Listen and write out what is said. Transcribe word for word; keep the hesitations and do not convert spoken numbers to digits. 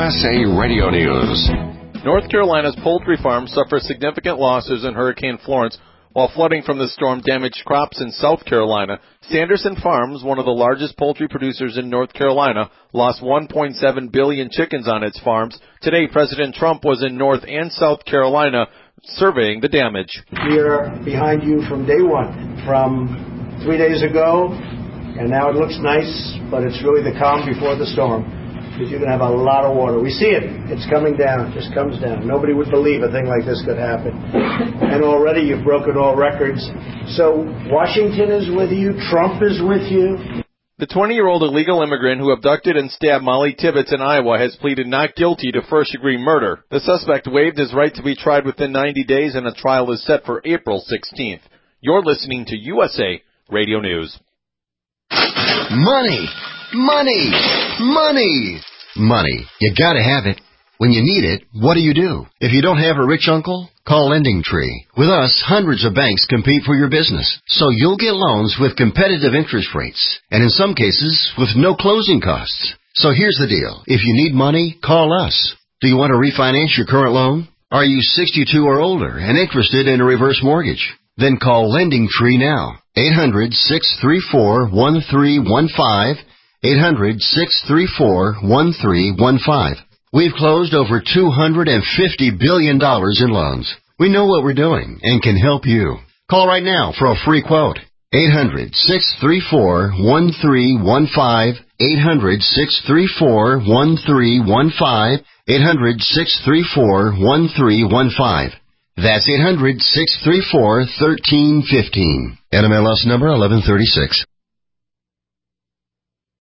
S A Radio News. North Carolina's poultry farms suffer significant losses in Hurricane Florence, while flooding from the storm damaged crops in South Carolina. Sanderson Farms, one of the largest poultry producers in North Carolina, lost one point seven billion chickens on its farms. Today, President Trump was in North and South Carolina surveying the damage. We are behind you from day one, from three days ago, and now it looks nice, but it's really the calm before the storm. Because you're going to have a lot of water. We see it. It's coming down. It just comes down. Nobody would believe a thing like this could happen. And already you've broken all records. So Washington is with you. Trump is with you. The twenty-year-old illegal immigrant who abducted and stabbed Molly Tibbetts in Iowa has pleaded not guilty to first-degree murder. The suspect waived his right to be tried within ninety days, and a trial is set for April sixteenth. You're listening to U S A Radio News. Money! Money! Money! Money. You gotta have it. When you need it, what do you do? If you don't have a rich uncle, call Lending Tree. With us, hundreds of banks compete for your business, so you'll get loans with competitive interest rates, and in some cases, with no closing costs. So here's the deal. If you need money, call us. Do you want to refinance your current loan? Are you sixty-two or older and interested in a reverse mortgage? Then call Lending Tree now. eight hundred, six three four, one three one five. eight hundred, six three four, one three one five. We've closed over two hundred fifty billion dollars in loans. We know what we're doing and can help you. Call right now for a free quote. eight hundred, six three four, one three one five. eight hundred, six three four, one three one five. eight hundred, six three four, one three one five. That's eight hundred, six three four, one three one five. N M L S number eleven thirty-six.